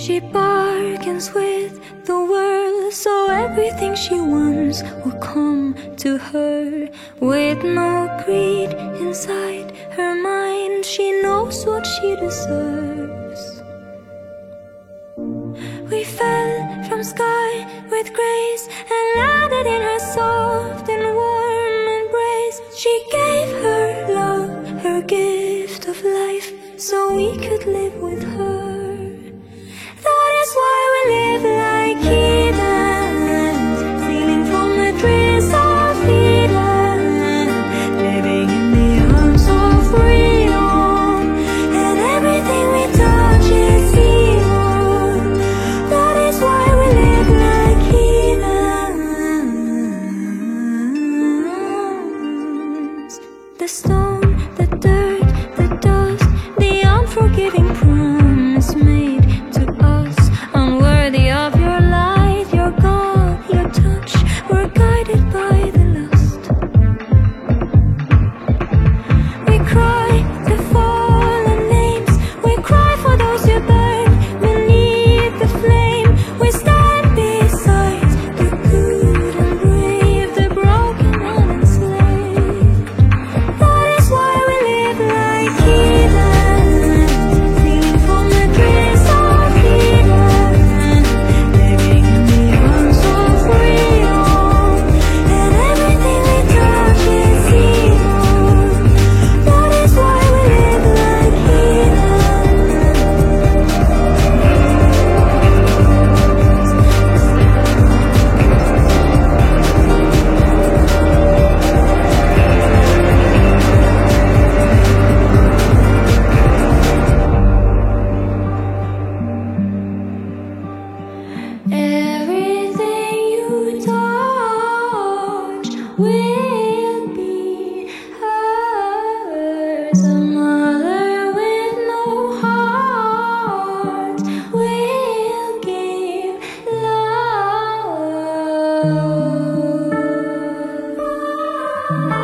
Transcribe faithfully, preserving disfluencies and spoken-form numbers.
She bargains with the world, so everything she wants will come to her. With no greed inside her mind, she knows what she deserves. We fell from sky with grace and landed in her soft and warm embrace. She gave her love, her gift of life, so we could live with her. That is why we live like heathens, stealing from the trees of Eden, living in the arms of freedom, and everything we touch is evil. That is why we live like heathens. The stone, the dirt, the dust, the unforgiving promise made to us, unworthy of your light, your God, your touch. We're guided by the lust. We cry the fallen names, we cry for those who burn beneath the flame. We stand beside the good and brave, the broken and enslaved. That is why we live like heathens, stealing from the trees of Eden, living in the arms of freedom, and everything we touch is evil. That is why we live like everything you touch will be hers. A mother with no heart will give love.